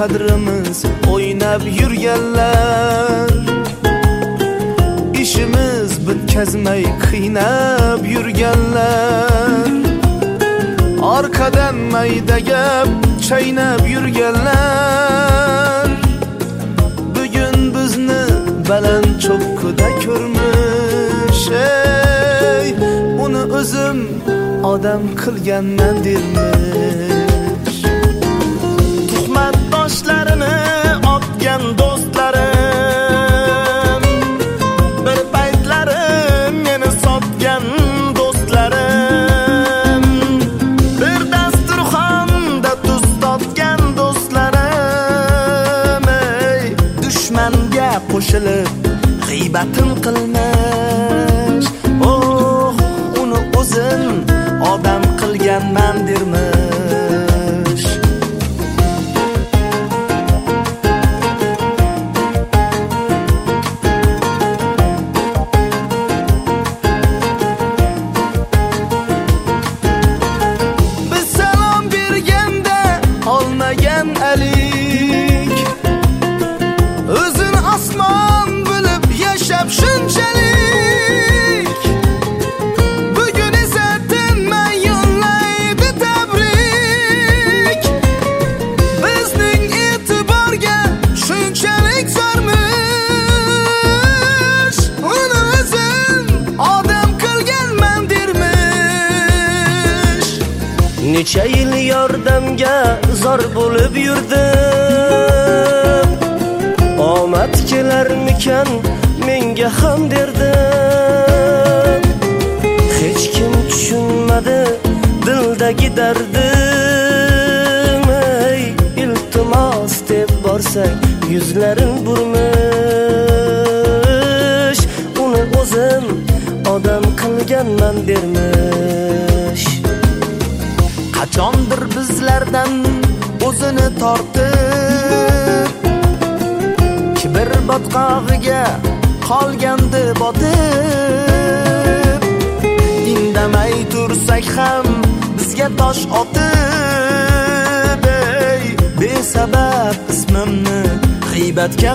qadrimiz o'ynab yurganlar, ishimiz bitkazmay qiynab yurganlar, orqadan mayda gap chaynab yurganlar, bugun bizni baland cho'qqida ko'rmish, uni o'zim odam qilganman dermish. Tuhmat toshlarini otgan do'stlarim, bir paytlari meni sotgan do'stlarim, bir dasturxonda tuz totgan do'stlarim, dushmanga qo'shilib g'iybatim qilmish, uni o'zim odam qilganman dermish. Biz salom berganda olmagan alik, o'zin osmon bilib yashab shunchalik, bugun esa tinmay yo'llaydi tabrik. Bizning e'tiborga shunchalik zormish, uni o'zim odam qilganman dermish. Necha yil yordamga zor bo'lib yurdim, omad kelarmikan menga ham derdim. Hech kim tushunmadi dildagi dardim, iltimos deb borsak yuzlarin burmish, uni o'zim odam qilganman dermish. Qachondir bizlardan o'zini tortib, kibr botqog'iga qolgandi botib, indamay tursak ham bizga tosh otib, besabab ismimni g'iybatga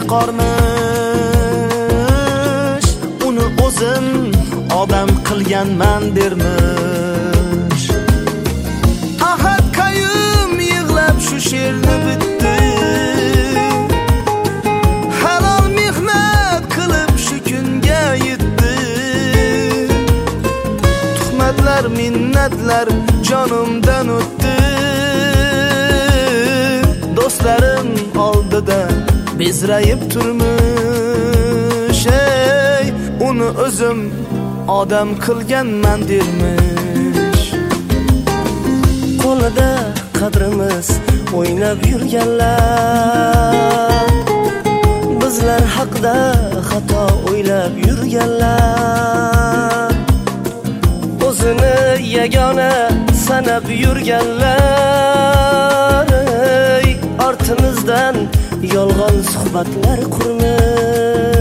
qormish, uni o'zim odam qilganman dermish. Ahad Qayum yig'lab shu she'rni bitdi, halol mehnat qilib shu kunga yetdi. Tuhmatlar, minnatlar jonimdan o'tdi, do'stlarim oldida bezrayib turmish, uni o'zim odam qilganman dermish. Qo'lida qadrimiz o'ynab yurganlar, bizlar haqda xato o'ylab yurganlar, o'zini yagona sanab yurganlar, ortimizdan yolg'on suhbatlar qurmish.